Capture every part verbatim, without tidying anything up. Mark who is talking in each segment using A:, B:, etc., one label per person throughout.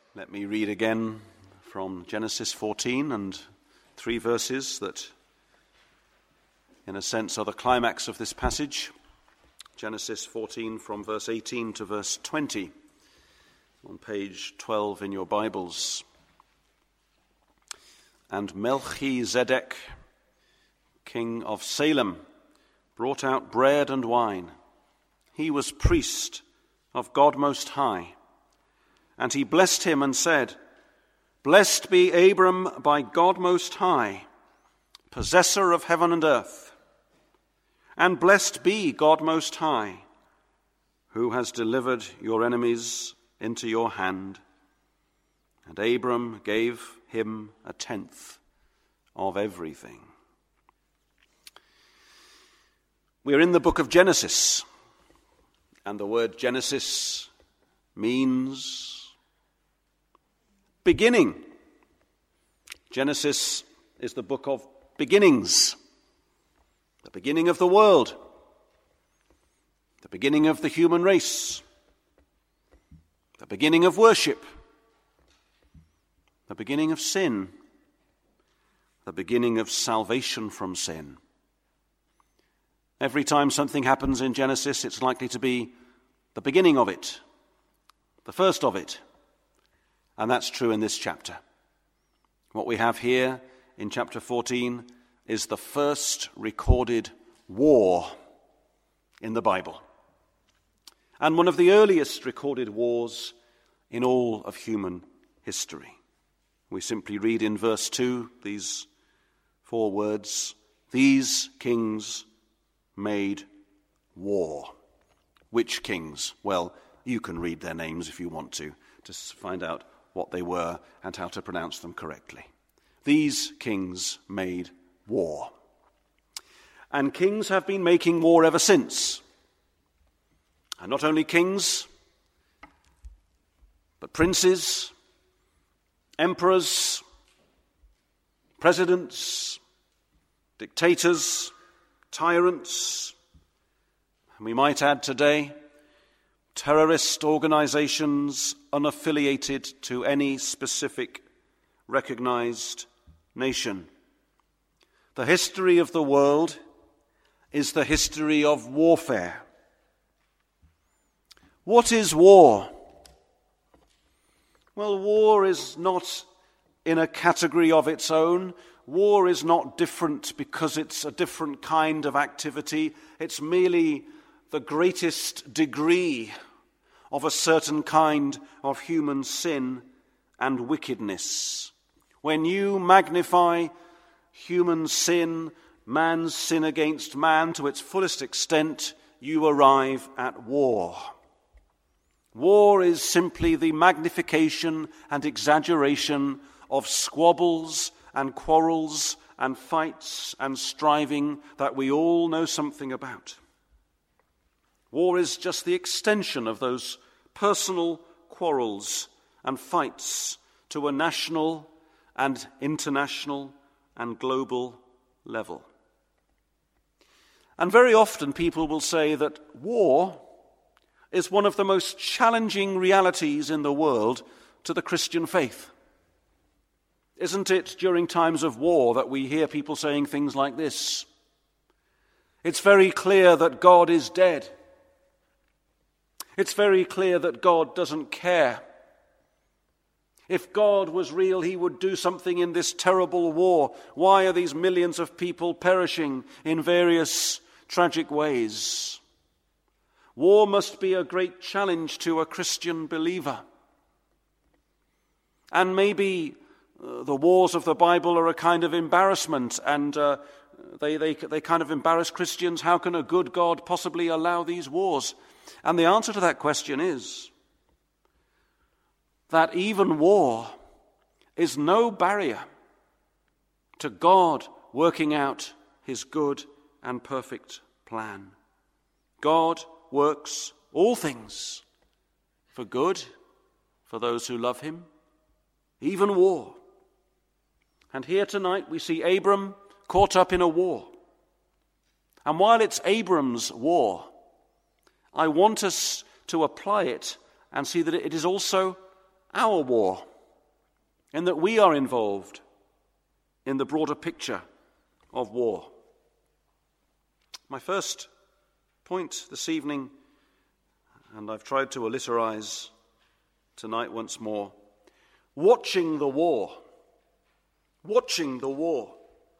A: Let me read again from Genesis fourteen and three verses that, in a sense, are the climax of this passage. Genesis fourteen from verse eighteen to verse twenty on page twelve in your Bibles. And Melchizedek, king of Salem, brought out bread and wine. He was priest of God Most High. And he blessed him and said, Blessed be Abram by God Most High, possessor of heaven and earth. And blessed be God Most High, who has delivered your enemies into your hand. And Abram gave him a tenth of everything. We're in the book of Genesis, and the word Genesis means beginning. Genesis is the book of beginnings. The beginning of the world. The beginning of the human race. The beginning of worship. The beginning of sin. The beginning of salvation from sin. Every time something happens in Genesis, it's likely to be the beginning of it, the first of it. And that's true in this chapter. What we have here in chapter fourteen is the first recorded war in the Bible, and one of the earliest recorded wars in all of human history. We simply read in verse two these four words, These kings made war. Which kings? Well, you can read their names if you want to, to find out what they were and how to pronounce them correctly. These kings made war. And kings have been making war ever since. And not only kings, but princes, emperors, presidents, dictators, tyrants, and we might add today, terrorist organizations unaffiliated to any specific recognized nation. The history of the world is the history of warfare. What is war? Well, war is not in a category of its own. War is not different because it's a different kind of activity. It's merely the greatest degree of a certain kind of human sin and wickedness. When you magnify human sin, man's sin against man, to its fullest extent, you arrive at war. War is simply the magnification and exaggeration of squabbles and quarrels and fights and striving that we all know something about. War is just the extension of those personal quarrels and fights to a national and international and global level. And very often people will say that war is one of the most challenging realities in the world to the Christian faith. Isn't it during times of war that we hear people saying things like this? It's very clear that God is dead. It's very clear that God doesn't care. If God was real, he would do something in this terrible war. Why are these millions of people perishing in various tragic ways? War must be a great challenge to a Christian believer. And maybe uh, the wars of the Bible are a kind of embarrassment, and uh, they, they, they kind of embarrass Christians. How can a good God possibly allow these wars? And the answer to that question is that even war is no barrier to God working out his good and perfect plan. God works all things for good for those who love him, even war. And here tonight we see Abram caught up in a war. And while it's Abram's war, I want us to apply it and see that it is also our war, in that we are involved in the broader picture of war. My first point this evening, and I've tried to alliterize tonight once more, watching the war. Watching the war.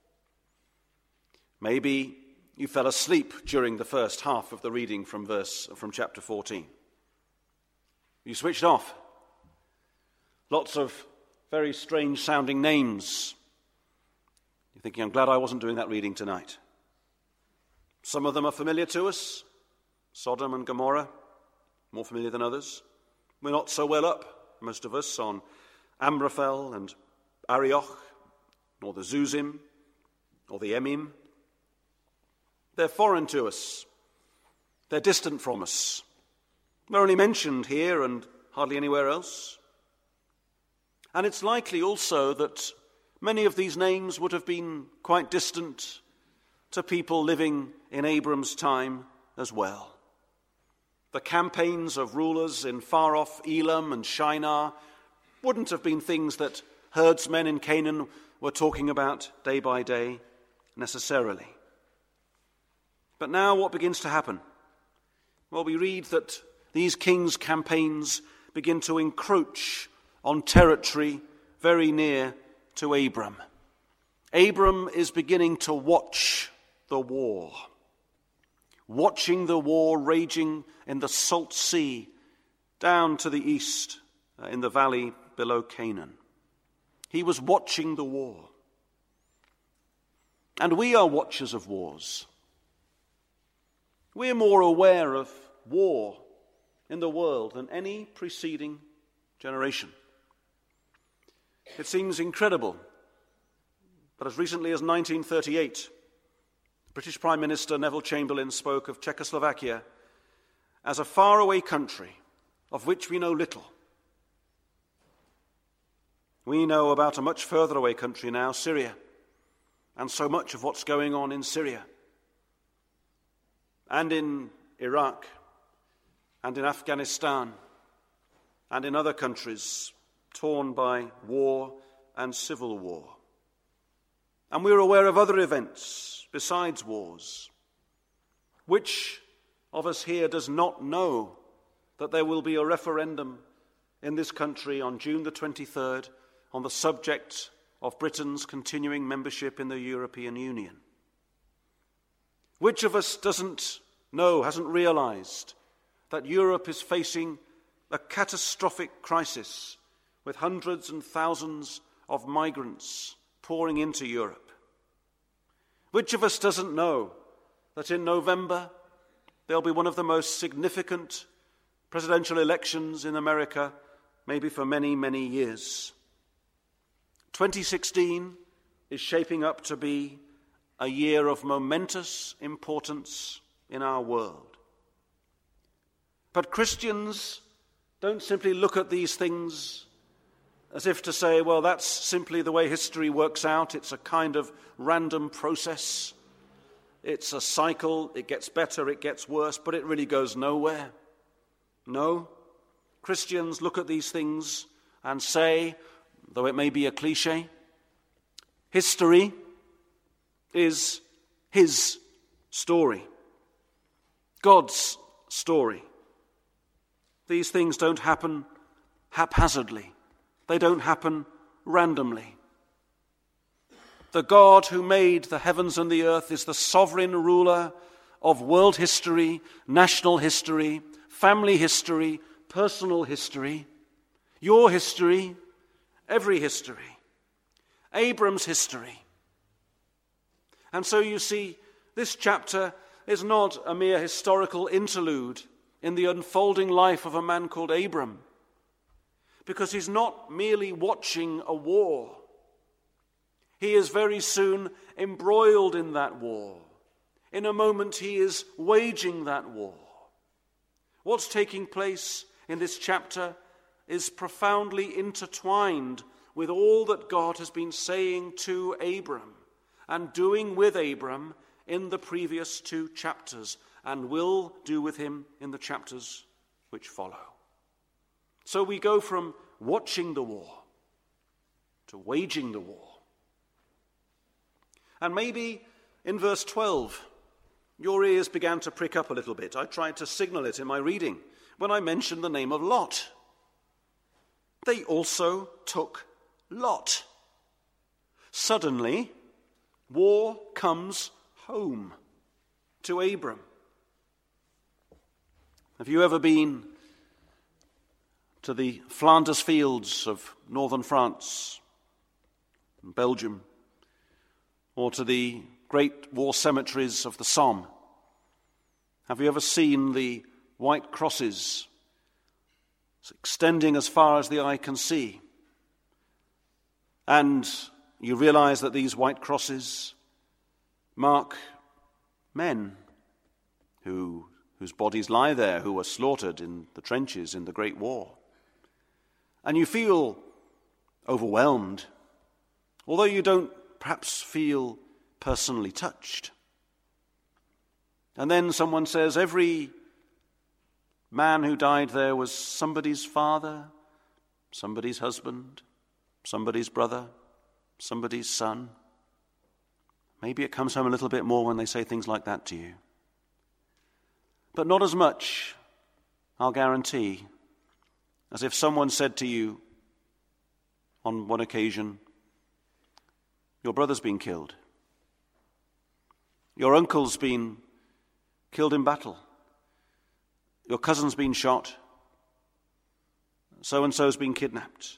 A: Maybe you fell asleep during the first half of the reading from verse from chapter fourteen. You switched off. Lots of very strange sounding names. You're thinking, I'm glad I wasn't doing that reading tonight. Some of them are familiar to us. Sodom and Gomorrah, more familiar than others. We're not so well up, most of us, on Amraphel and Arioch, nor the Zuzim, or the Emim. They're foreign to us. They're distant from us. They're only mentioned here and hardly anywhere else. And it's likely also that many of these names would have been quite distant to people living in Abram's time as well. The campaigns of rulers in far-off Elam and Shinar wouldn't have been things that herdsmen in Canaan were talking about day by day necessarily. But now what begins to happen? Well, we read that these kings' campaigns begin to encroach on territory very near to Abram. Abram is beginning to watch the war. Watching the war raging in the Salt Sea down to the east uh, in the valley below Canaan. He was watching the war. And we are watchers of wars. We're more aware of war in the world than any preceding generation. It seems incredible, but as recently as nineteen thirty-eight, British Prime Minister Neville Chamberlain spoke of Czechoslovakia as a faraway country of which we know little. We know about a much further away country now, Syria, and so much of what's going on in Syria, and in Iraq, and in Afghanistan, and in other countries torn by war and civil war. And we're aware of other events besides wars. Which of us here does not know that there will be a referendum in this country on June the twenty-third on the subject of Britain's continuing membership in the European Union? Which of us doesn't know, hasn't realized that Europe is facing a catastrophic crisis with hundreds and thousands of migrants pouring into Europe? Which of us doesn't know that in November there'll be one of the most significant presidential elections in America, maybe for many, many years? twenty sixteen is shaping up to be a year of momentous importance in our world. But Christians don't simply look at these things as if to say, well, that's simply the way history works out. It's a kind of random process. It's a cycle. It gets better, it gets worse, but it really goes nowhere. No. Christians look at these things and say, though it may be a cliche, history is his story, God's story. These things don't happen haphazardly. They don't happen randomly. The God who made the heavens and the earth is the sovereign ruler of world history, national history, family history, personal history, your history, every history, Abram's history. And so you see, this chapter is not a mere historical interlude in the unfolding life of a man called Abram, because he's not merely watching a war. He is very soon embroiled in that war. In a moment, he is waging that war. What's taking place in this chapter is profoundly intertwined with all that God has been saying to Abram and doing with Abram in the previous two chapters, and will do with him in the chapters which follow. So we go from watching the war to waging the war. And maybe in verse twelve, your ears began to prick up a little bit. I tried to signal it in my reading when I mentioned the name of Lot. They also took Lot. Suddenly, war comes home to Abram. Have you ever been to the Flanders fields of northern France, Belgium, or to the great war cemeteries of the Somme? Have you ever seen the white crosses extending as far as the eye can see? And you realize that these white crosses mark men who, whose bodies lie there, who were slaughtered in the trenches in the Great War. And you feel overwhelmed, although you don't perhaps feel personally touched. And then someone says, every man who died there was somebody's father, somebody's husband, somebody's brother, somebody's son. Maybe it comes home a little bit more when they say things like that to you. But not as much, I'll guarantee, as if someone said to you on one occasion, your brother's been killed. Your uncle's been killed in battle. Your cousin's been shot. So-and-so's been kidnapped.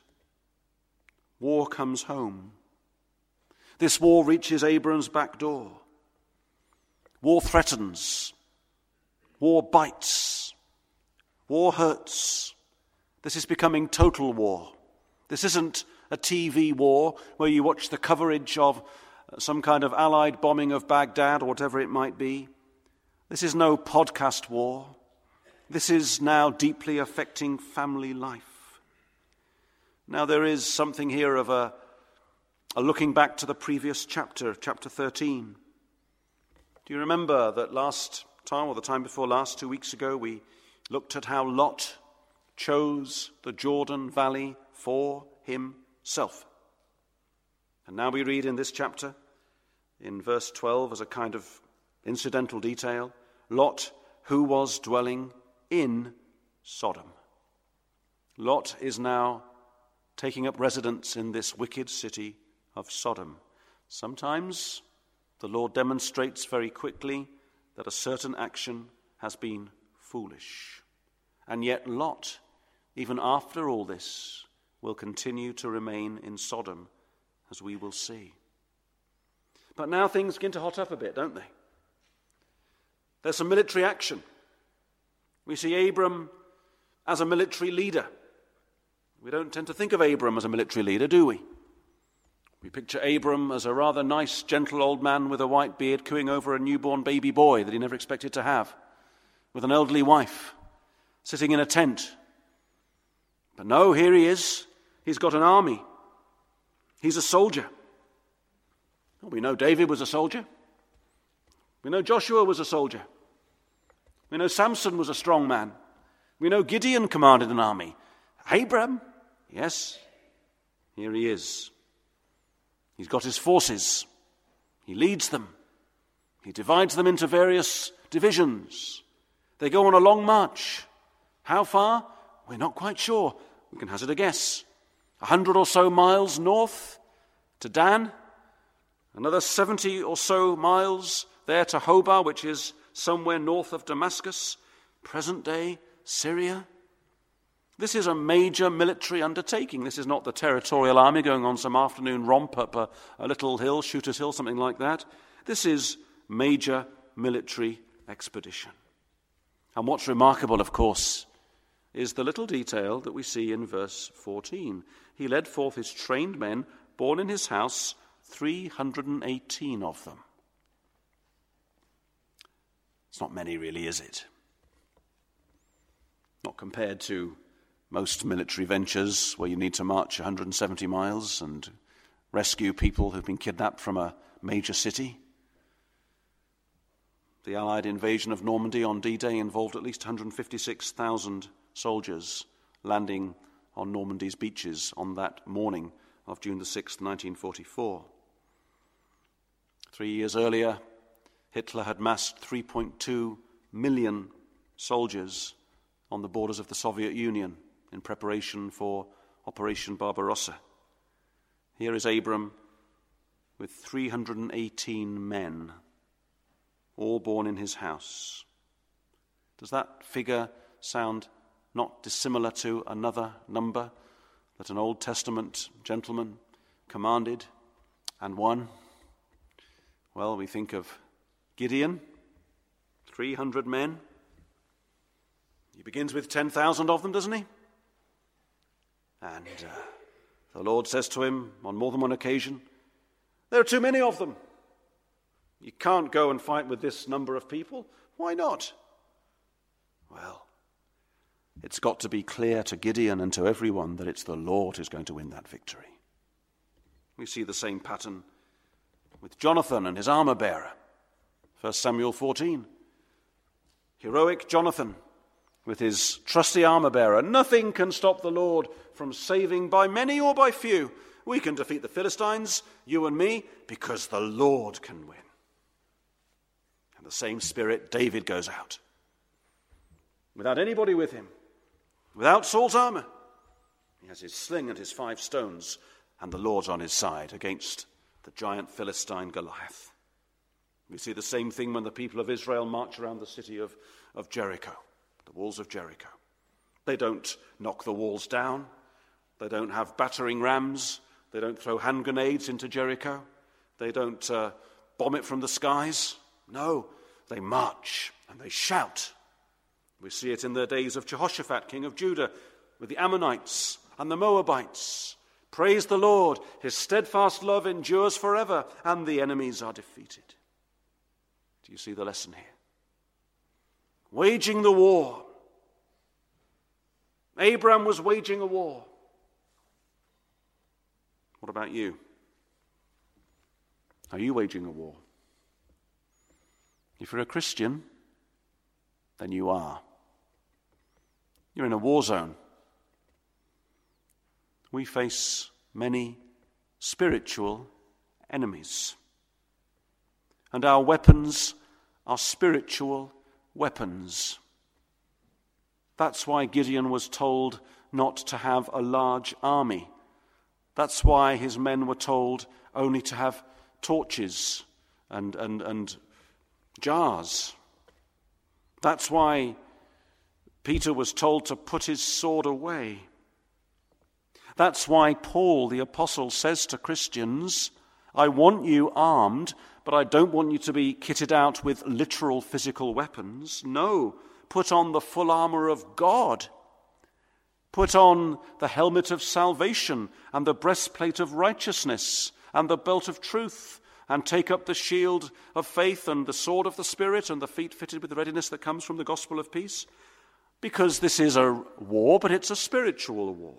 A: War comes home. This war reaches Abram's back door. War threatens. War bites. War hurts. This is becoming total war. This isn't a T V war where you watch the coverage of some kind of Allied bombing of Baghdad or whatever it might be. This is no podcast war. This is now deeply affecting family life. Now there is something here of a, a looking back to the previous chapter, chapter thirteen. Do you remember that last time, or the time before last, two weeks ago, we looked at how Lot chose the Jordan Valley for himself. And now we read in this chapter, in verse twelve, as a kind of incidental detail, Lot, who was dwelling in Sodom. Lot is now taking up residence in this wicked city of Sodom. Sometimes the Lord demonstrates very quickly that a certain action has been foolish. And yet Lot, even after all this, will continue to remain in Sodom, as we will see. But now things begin to hot up a bit, don't they? There's some military action. We see Abram as a military leader. We don't tend to think of Abram as a military leader, do we? We picture Abram as a rather nice, gentle old man with a white beard cooing over a newborn baby boy that he never expected to have, with an elderly wife, sitting in a tent. But no, here he is. He's got an army. He's a soldier. Well, we know David was a soldier. We know Joshua was a soldier. We know Samson was a strong man. We know Gideon commanded an army. Abram, yes, here he is. He's got his forces. He leads them. He divides them into various divisions. They go on a long march. How far? We're not quite sure. We can hazard a guess. A hundred or so miles north to Dan. Another seventy or so miles there to Hobah, which is somewhere north of Damascus, present-day Syria. This is a major military undertaking. This is not the territorial army going on some afternoon romp up a, a little hill, Shooter's Hill, something like that. This is major military expedition. And what's remarkable, of course, is the little detail that we see in verse fourteen. He led forth his trained men, born in his house, three hundred eighteen of them. It's not many, really, is it? Not compared to most military ventures where you need to march one hundred seventy miles and rescue people who've been kidnapped from a major city. The Allied invasion of Normandy on D-Day involved at least one hundred fifty-six thousand soldiers landing on Normandy's beaches on that morning of June the sixth, nineteen forty-four. Three years earlier, Hitler had massed three point two million soldiers on the borders of the Soviet Union in preparation for Operation Barbarossa. Here is Abram with three hundred eighteen men, all born in his house. Does that figure sound not dissimilar to another number that an Old Testament gentleman commanded and won? Well, we think of Gideon, three hundred men. He begins with ten thousand of them, doesn't he? And uh, the Lord says to him on more than one occasion, there are too many of them. You can't go and fight with this number of people. Why not? Well, it's got to be clear to Gideon and to everyone that it's the Lord who's going to win that victory. We see the same pattern with Jonathan and his armor-bearer. First Samuel fourteen. Heroic Jonathan with his trusty armor-bearer. Nothing can stop the Lord from saving by many or by few. We can defeat the Philistines, you and me, because the Lord can win. And the same spirit, David goes out. Without anybody with him, without Saul's armor. He has his sling and his five stones, and the Lord's on his side against the giant Philistine Goliath. We see the same thing when the people of Israel march around the city of, of Jericho, the walls of Jericho. They don't knock the walls down. They don't have battering rams. They don't throw hand grenades into Jericho. They don't uh, bomb it from the skies. No, they march and they shout. We see it in the days of Jehoshaphat, king of Judah, with the Ammonites and the Moabites. Praise the Lord, his steadfast love endures forever, and the enemies are defeated. Do you see the lesson here? Waging the war. Abraham was waging a war. What about you? Are you waging a war? If you're a Christian, then you are. You're in a war zone. We face many spiritual enemies. And our weapons are spiritual weapons. That's why Gideon was told not to have a large army. That's why his men were told only to have torches and, and, and jars. That's why Peter was told to put his sword away. That's why Paul, the apostle, says to Christians, I want you armed, but I don't want you to be kitted out with literal physical weapons. No, put on the full armor of God. Put on the helmet of salvation and the breastplate of righteousness and the belt of truth, and take up the shield of faith and the sword of the Spirit and the feet fitted with the readiness that comes from the gospel of peace. Because this is a war, but it's a spiritual war.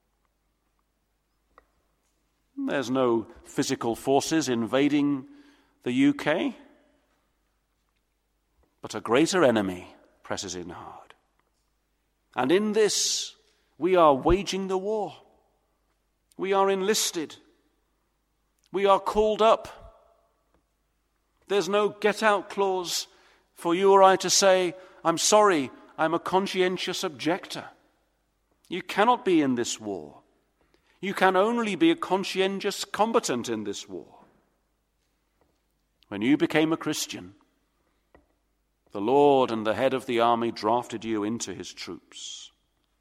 A: There's no physical forces invading the U K, but a greater enemy presses in hard. And in this, we are waging the war. We are enlisted. We are called up. There's no get-out clause for you or I to say, I'm sorry, I'm a conscientious objector. You cannot be in this war. You can only be a conscientious combatant in this war. When you became a Christian, the Lord and the head of the army drafted you into his troops.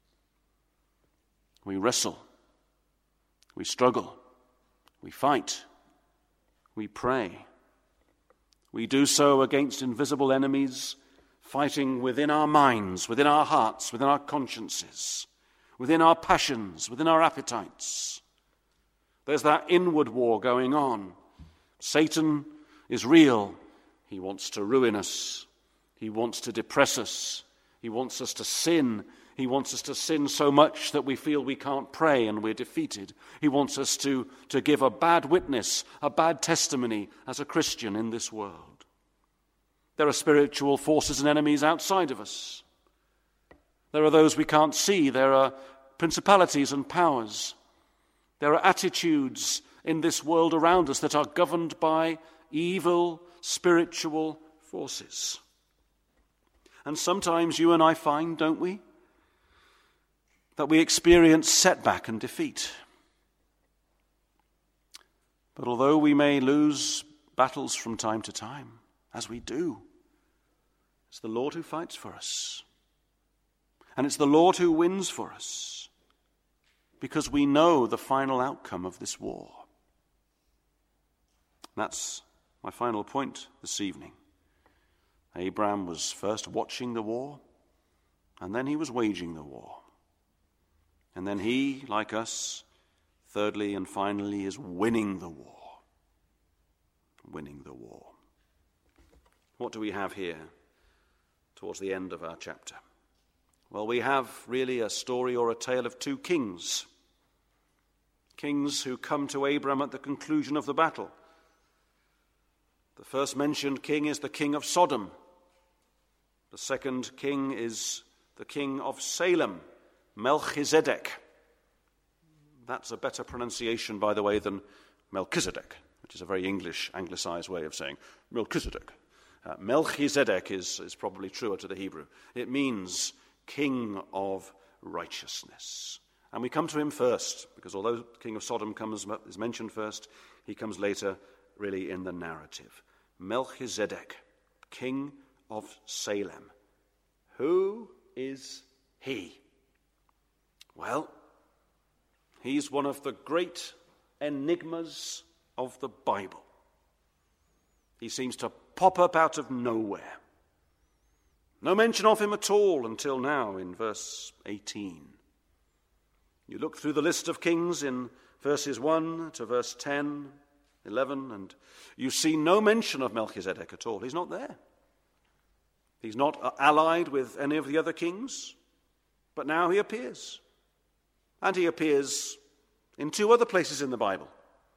A: We wrestle. We struggle. We fight. We pray. We do so against invisible enemies, fighting within our minds, within our hearts, within our consciences, within our passions, within our appetites. There's that inward war going on. Satan is real. He wants to ruin us. He wants to depress us. He wants us to sin. He wants us to sin so much that we feel we can't pray and we're defeated. He wants us to, to give a bad witness, a bad testimony as a Christian in this world. There are spiritual forces and enemies outside of us. There are those we can't see. There are principalities and powers. There are attitudes in this world around us that are governed by evil spiritual forces. And sometimes you and I find, don't we, that we experience setback and defeat. But although we may lose battles from time to time, as we do, it's the Lord who fights for us. And it's the Lord who wins for us, because we know the final outcome of this war. That's my final point this evening. Abraham was first watching the war, and then he was waging the war. And then he, like us, thirdly and finally, is winning the war. Winning the war. What do we have here towards the end of our chapter? Well, we have really a story or a tale of two kings. Kings who come to Abraham at the conclusion of the battle. The first mentioned king is the king of Sodom. The second king is the king of Salem, Melchizedek. That's a better pronunciation, by the way, than Melchizedek, which is a very English, anglicized way of saying Melchizedek. Uh, Melchizedek is, is probably truer to the Hebrew. It means king of righteousness. And we come to him first, because although king of Sodom comes is mentioned first, he comes later really in the narrative. Melchizedek, king of Salem. Who is he? Well, he's one of the great enigmas of the Bible. He seems to pop up out of nowhere. No mention of him at all until now in verse eighteen. You look through the list of kings in verses one to verse ten, eleven, and you see no mention of Melchizedek at all. He's not there. He's not allied with any of the other kings, but now he appears. And he appears in two other places in the Bible.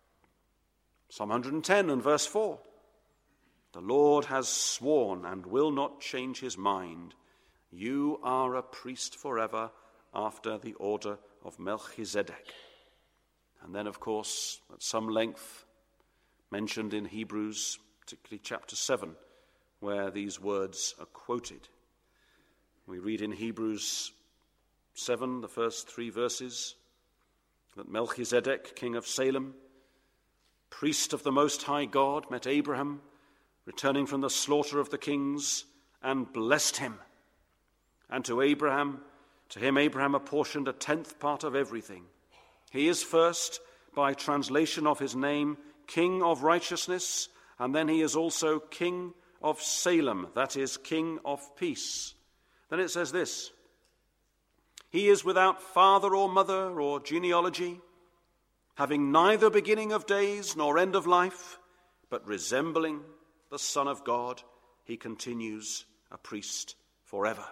A: Psalm one hundred ten and verse four. The Lord has sworn and will not change his mind. You are a priest forever after the order of Melchizedek. And then, of course, at some length, mentioned in Hebrews, particularly chapter seven, where these words are quoted. We read in Hebrews seven, the first three verses, that Melchizedek, king of Salem, priest of the Most High God, met Abraham, returning from the slaughter of the kings, and blessed him. And to Abraham, to him Abraham apportioned a tenth part of everything. He is first, by translation of his name, King of Righteousness, and then he is also King of Salem, that is, King of Peace. Then it says this: he is without father or mother or genealogy, having neither beginning of days nor end of life, but resembling the Son of God, he continues a priest forever.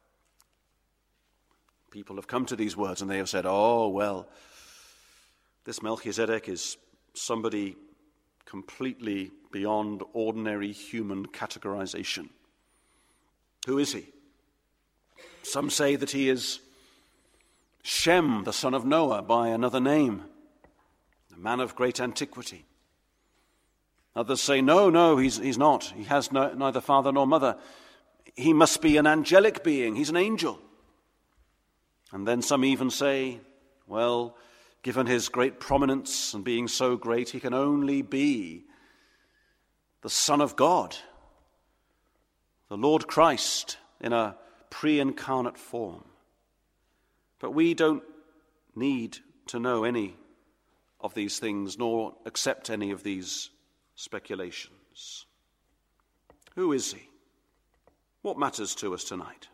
A: People have come to these words and they have said, oh, well, this Melchizedek is somebody completely beyond ordinary human categorization. Who is he? Some say that he is Shem, the son of Noah, by another name, a man of great antiquity. Others say, no, no, he's, he's not. He has no, neither father nor mother. He must be an angelic being. He's an angel. And then some even say, well, given his great prominence and being so great, he can only be the Son of God, the Lord Christ in a pre-incarnate form. But we don't need to know any of these things, nor accept any of these speculations. Who is he? What matters to us tonight?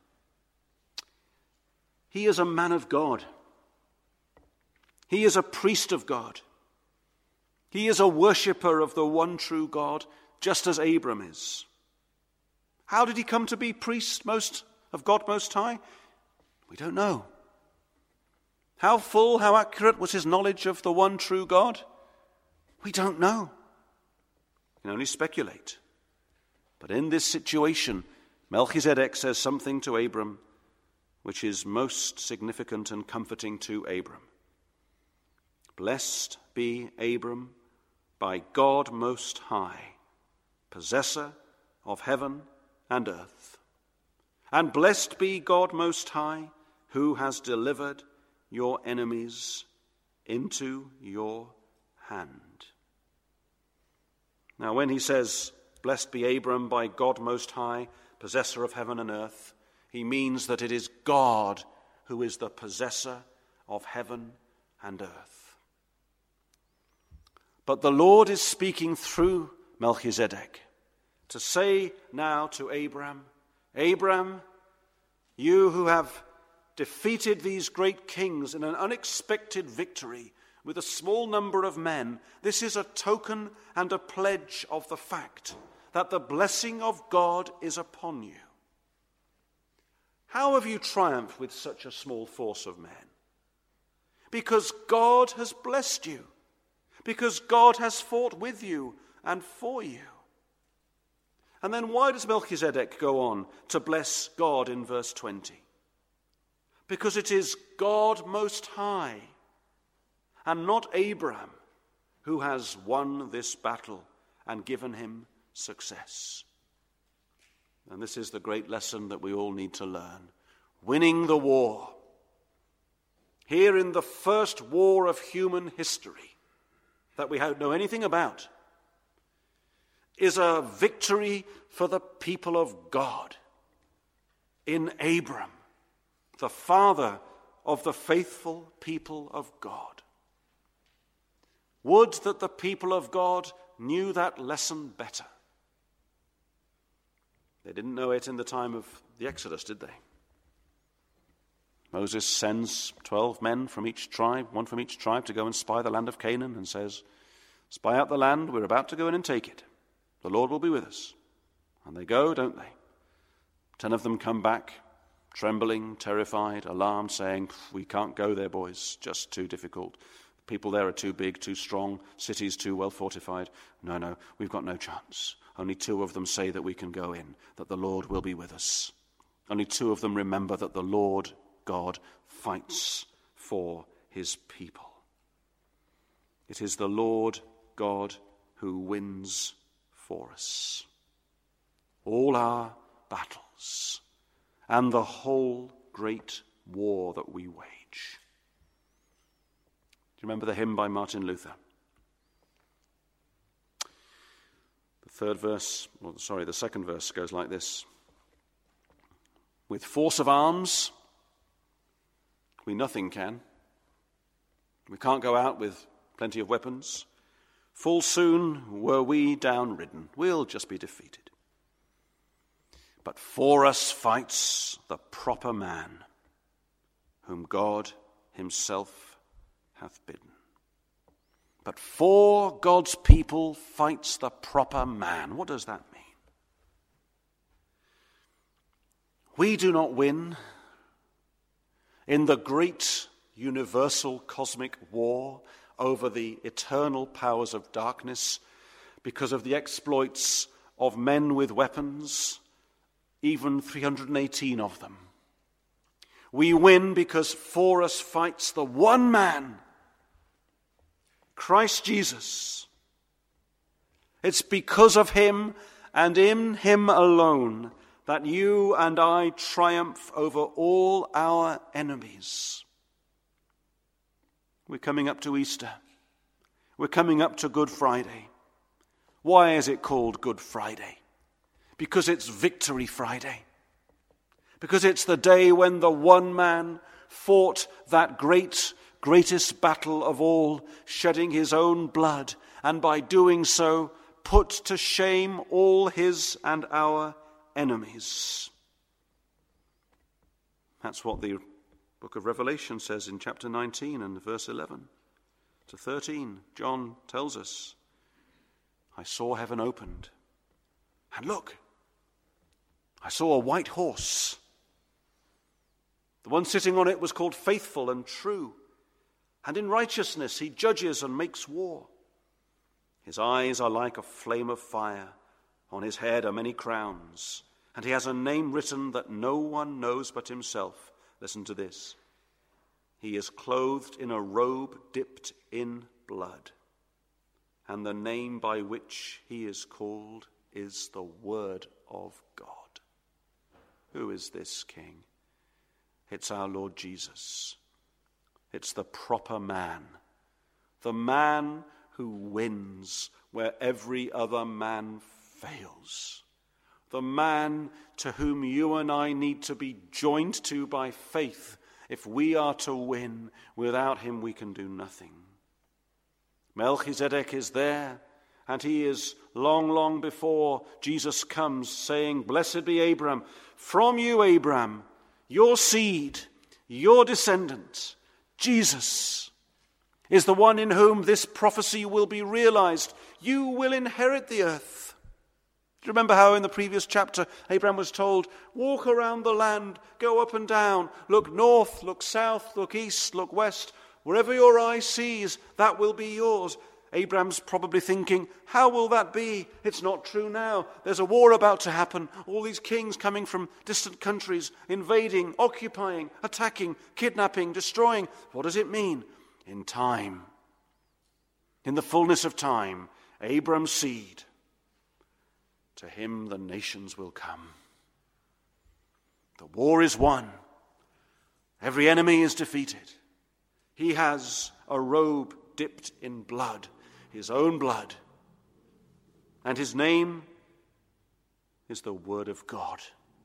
A: He is a man of God. He is a priest of God. He is a worshipper of the one true God, just as Abram is. How did he come to be priest most of God Most High? We don't know. How full, how accurate was his knowledge of the one true God? We don't know. We can only speculate. But in this situation, Melchizedek says something to Abram which is most significant and comforting to Abram. Blessed be Abram by God Most High, possessor of heaven and earth. And blessed be God Most High, who has delivered your enemies into your hand. Now, when he says, blessed be Abram by God Most High, possessor of heaven and earth, he means that it is God who is the possessor of heaven and earth. But the Lord is speaking through Melchizedek to say now to Abram, Abram, you who have defeated these great kings in an unexpected victory with a small number of men, this is a token and a pledge of the fact that the blessing of God is upon you. How have you triumphed with such a small force of men? Because God has blessed you. Because God has fought with you and for you. And then why does Melchizedek go on to bless God in verse twenty? Because it is God Most High and not Abram who has won this battle and given him success. And this is the great lesson that we all need to learn. Winning the war. Here in the first war of human history that we know anything about is a victory for the people of God in Abram, the father of the faithful people of God. Would that the people of God knew that lesson better. They didn't know it in the time of the Exodus, did they? Moses sends twelve men from each tribe, one from each tribe, to go and spy the land of Canaan and says, spy out the land, we're about to go in and take it. The Lord will be with us. And they go, don't they? Ten of them come back, trembling, terrified, alarmed, saying, we can't go there, boys, just too difficult. People there are too big, too strong, cities too well fortified. No, no, we've got no chance. Only two of them say that we can go in, that the Lord will be with us. Only two of them remember that the Lord God fights for his people. It is the Lord God who wins for us all our battles and the whole great war that we wage. Do you remember the hymn by Martin Luther? The third verse, well, sorry, the second verse goes like this. With force of arms, we nothing can. We can't go out with plenty of weapons. Full soon were we downridden. We'll just be defeated. But for us fights the proper man, whom God himself hath bidden. But for God's people fights the proper man. What does that mean? We do not win in the great universal cosmic war over the eternal powers of darkness because of the exploits of men with weapons, even three hundred eighteen of them. We win because for us fights the one man, Christ Jesus. It's because of him and in him alone that you and I triumph over all our enemies. We're coming up to Easter. We're coming up to Good Friday. Why is it called Good Friday? Because it's Victory Friday. Because it's the day when the one man fought that great, greatest battle of all, shedding his own blood, and by doing so put to shame all his and our enemies. That's what the book of Revelation says in chapter nineteen and verse eleven to thirteen. John tells us, I saw heaven opened, and look, I saw a white horse. The one sitting on it was called Faithful and True, and in righteousness he judges and makes war. His eyes are like a flame of fire. On his head are many crowns, and he has a name written that no one knows but himself, Listen to this. He is clothed in a robe dipped in blood, and the name by which he is called is the Word of God. Who is this king? It's our Lord Jesus. It's the proper man, the man who wins where every other man fails, the man to whom you and I need to be joined to by faith. If we are to win, without him we can do nothing. Melchizedek is there, and he is long, long before Jesus comes, saying, "Blessed be Abram. From you, Abram, your seed, your descendant, Jesus, is the one in whom this prophecy will be realized. You will inherit the earth." Do you remember how in the previous chapter Abraham was told, walk around the land, go up and down, look north, look south, look east, look west. Wherever your eye sees, that will be yours. Abraham's probably thinking, how will that be? It's not true now. There's a war about to happen. All these kings coming from distant countries, invading, occupying, attacking, kidnapping, destroying. What does it mean? In time, in the fullness of time, Abraham's seed, to him the nations will come. The war is won. Every enemy is defeated. He has a robe dipped in blood, his own blood. And his name is the Word of God.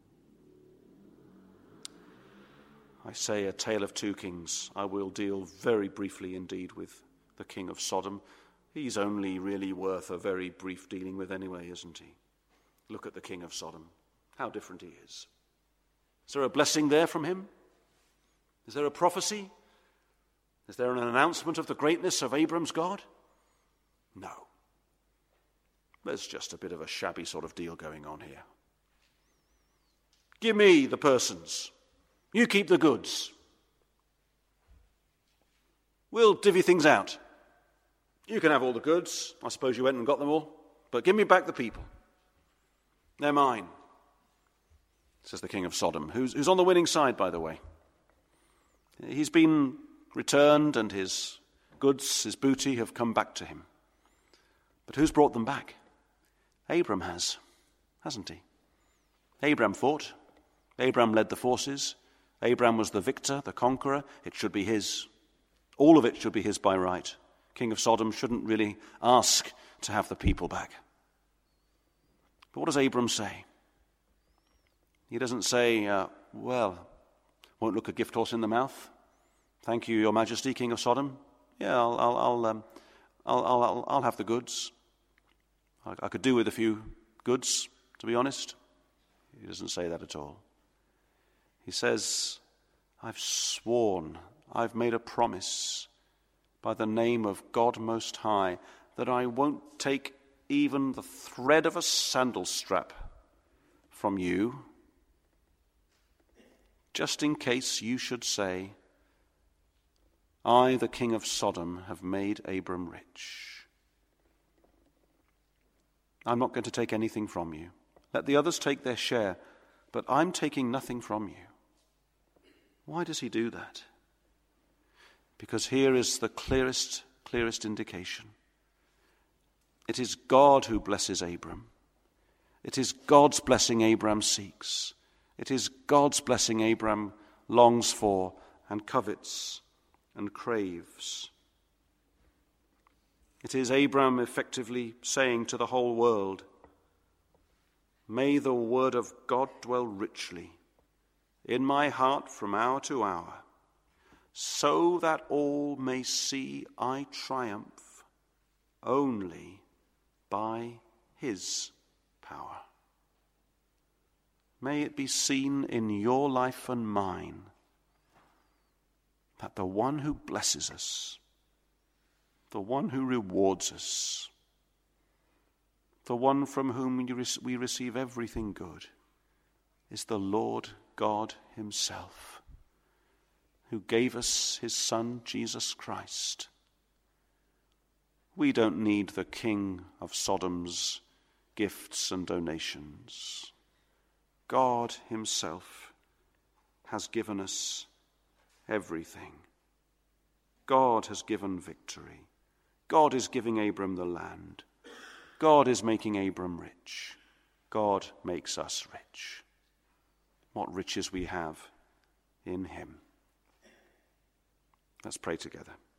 A: I say a tale of two kings. I will deal very briefly indeed with the king of Sodom. He's only really worth a very brief dealing with anyway, isn't he? Look at the king of Sodom. How different he is. Is there a blessing there from him? Is there a prophecy? Is there an announcement of the greatness of Abram's God? No. There's just a bit of a shabby sort of deal going on here. Give me the persons. You keep the goods. We'll divvy things out. You can have all the goods. I suppose you went and got them all. But give me back the people. They're mine, says the king of Sodom, who's, who's on the winning side, by the way. He's been returned and his goods, his booty have come back to him. But who's brought them back? Abram has, hasn't he? Abram fought. Abram led the forces. Abram was the victor, the conqueror. It should be his. All of it should be his by right. King of Sodom shouldn't really ask to have the people back. But what does Abram say? He doesn't say, uh, well, won't look a gift horse in the mouth. Thank you, Your Majesty, King of Sodom. Yeah, I'll, I'll, I'll, um, I'll, I'll, I'll have the goods. I, I could do with a few goods, to be honest. He doesn't say that at all. He says, I've sworn, I've made a promise by the name of God Most High that I won't take even the thread of a sandal strap from you, just in case you should say, I, the king of Sodom, have made Abram rich. I'm not going to take anything from you. Let the others take their share, but I'm taking nothing from you. Why does he do that? Because here is the clearest, clearest indication. It is God who blesses Abram. It is God's blessing Abram seeks. It is God's blessing Abram longs for and covets and craves. It is Abram effectively saying to the whole world, may the word of God dwell richly in my heart from hour to hour, so that all may see I triumph only by his power. May it be seen in your life and mine that the one who blesses us, the one who rewards us, the one from whom we receive everything good, is the Lord God himself, who gave us his Son, Jesus Christ. We don't need the king of Sodom's gifts and donations. God himself has given us everything. God has given victory. God is giving Abram the land. God is making Abram rich. God makes us rich. What riches we have in him. Let's pray together.